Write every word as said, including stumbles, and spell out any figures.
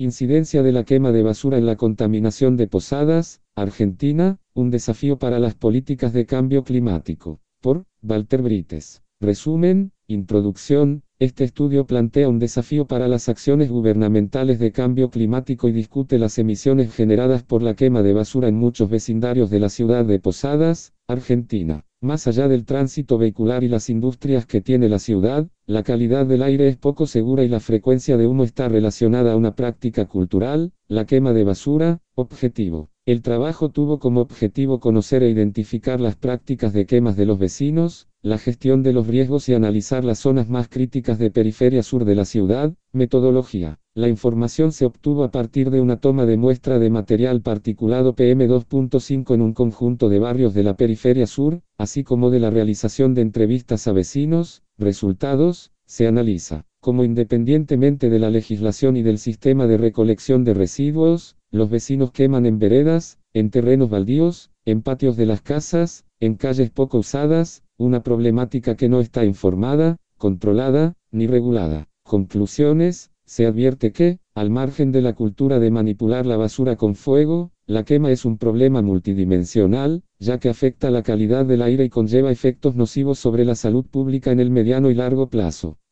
Incidencia de la quema de basura en la contaminación de Posadas, Argentina, un desafío para las políticas de cambio climático. Por Walter Brites. Resumen, introducción. Este estudio plantea un desafío para las acciones gubernamentales de cambio climático y discute las emisiones generadas por la quema de basura en muchos vecindarios de la ciudad de Posadas, Argentina. Más allá del tránsito vehicular y las industrias que tiene la ciudad, la calidad del aire es poco segura y la frecuencia de humo está relacionada a una práctica cultural, la quema de basura. Objetivo. El trabajo tuvo como objetivo conocer e identificar las prácticas de quemas de los vecinos, la gestión de los riesgos y analizar las zonas más críticas de periferia sur de la ciudad. Metodología. La información se obtuvo a partir de una toma de muestra de material particulado P M dos punto cinco en un conjunto de barrios de la periferia sur, así como de la realización de entrevistas a vecinos. Resultados. Se analiza cómo, independientemente de la legislación y del sistema de recolección de residuos, los vecinos queman en veredas, en terrenos baldíos, en patios de las casas, en calles poco usadas, una problemática que no está informada, controlada, ni regulada. Conclusiones. Se advierte que, al margen de la cultura de manipular la basura con fuego, la quema es un problema multidimensional, ya que afecta la calidad del aire y conlleva efectos nocivos sobre la salud pública en el mediano y largo plazo.